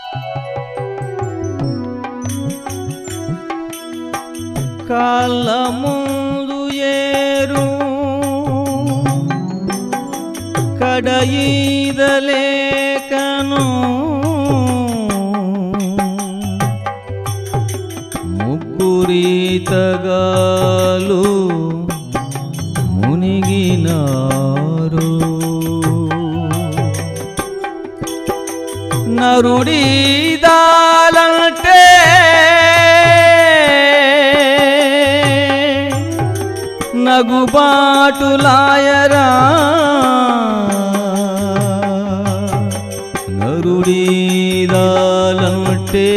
కాళ్ళ ముందు ఏరు కడయిదలేకను ముగ్గురీతగాలు మునిగినారు నరుడీదాలంటే నగుబాటులాయరా నరుడీదాలంటే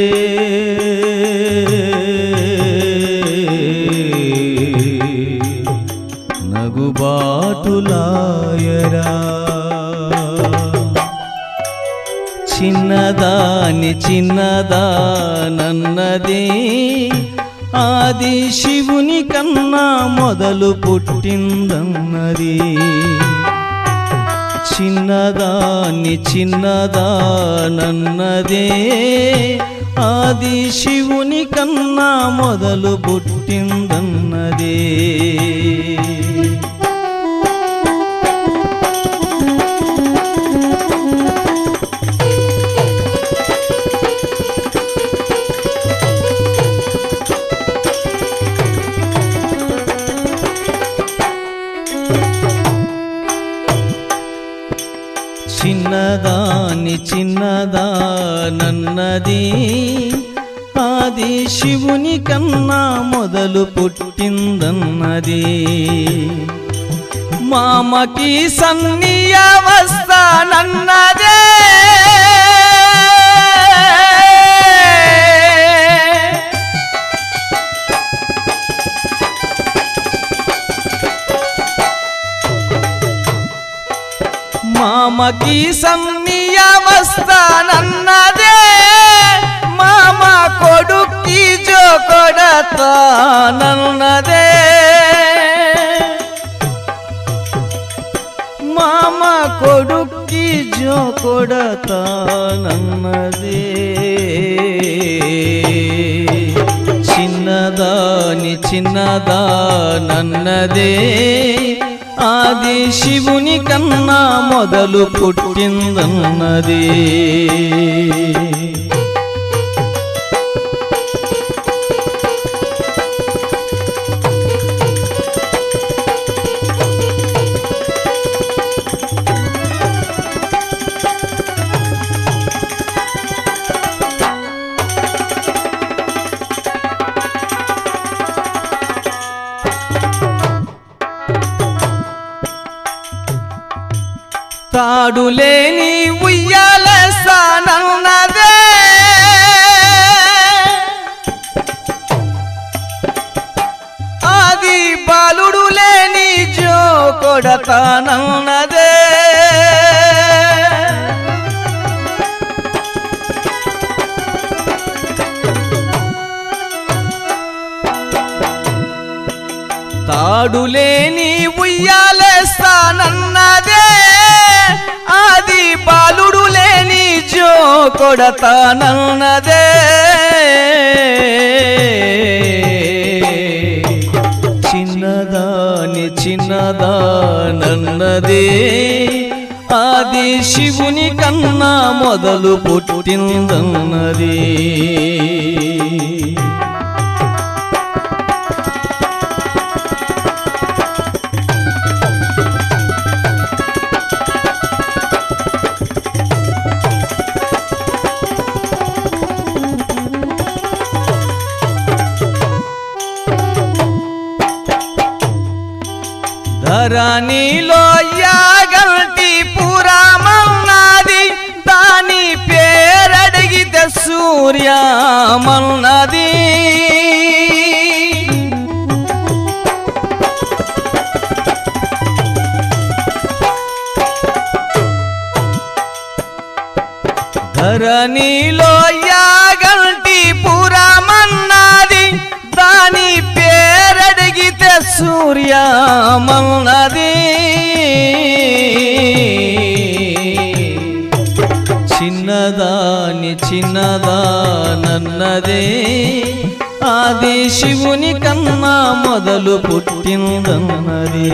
నగుబాటులాయరా చిన్నదాని చిన్నదానన్నది ఆది శివుని కన్నా మొదలు పుట్టిందన్నది చిన్నదాని చిన్నదానన్నదే ఆది శివుని కన్నా మొదలు పుట్టిందన్నదే చిన్నదాని చిన్నదానన్నది ఆది శివుని కన్నా మొదలు పుట్టిందన్నది మామకి సన్నియవస్థనన్నదే మామకి సన్నియవస్థనన్నదే మామ కొడుక్కి జోకొడతానన్నదే మామ కొడుక్కి జోకొడతానన్నదే చిన్నదాని చిన్నదానన్నదే ఆది శివుని కన్నా మొదలు పుట్టిందన్నది తాడులేని ఉయ్యాలసానన్నదే ఆది బాలుడు లేని జోకొడతానన్నదే తాడులేని ఉయ్యాలసానన్నదే ఆది బాలుడు లేని జోకొడతానన్నదే చిన్నదాని చిన్నదానన్నదే ఆది శివుని కన్నా మొదలు పుట్టిందన్నది ధరణిలో యాగంటి పురామన్నది దాని పేరడిగితే సూర్యమన్నది ధరణిలో యాగంటి పురామన్నది దాని పేరడిగితే సూర్యమన్నది చిన్నదాని చిన్నదానన్నదే ఆది శివుని కన్నా మొదలు పుట్టిందన్నది.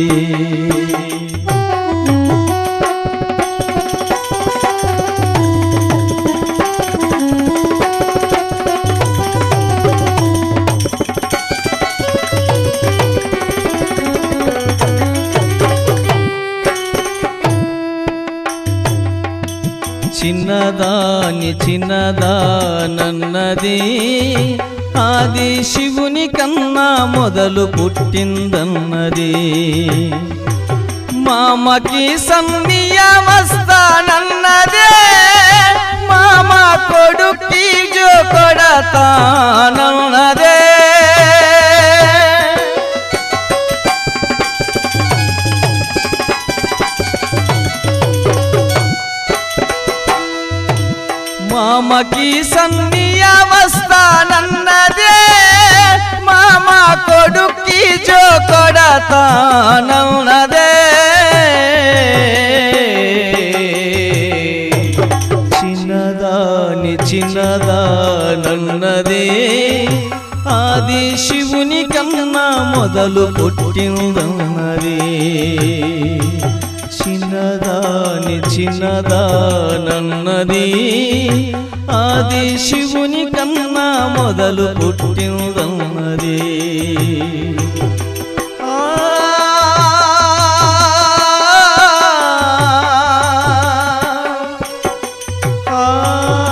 చిన్నదాని చిన్నదానన్నది ఆది శివుని కన్నా మొదలు పుట్టిందన్నది. మామకి సన్నియమస్తానన్నదే మామ కొడుక్కి జో కొడతానన్నదే. మామకి సన్నియమస్తానన్నదే మామ కొడుక్కి జో కొడతానన్నదే. చిన్నదాని చిన్నదానన్నదే ఆది శివుని కన్నా మొదలు పుట్టిందన్నది. చిన్నదాని చిన్నదానన్నది ఆది శివుని కన్నా మొదలు పుట్టిందన్నది. ఆ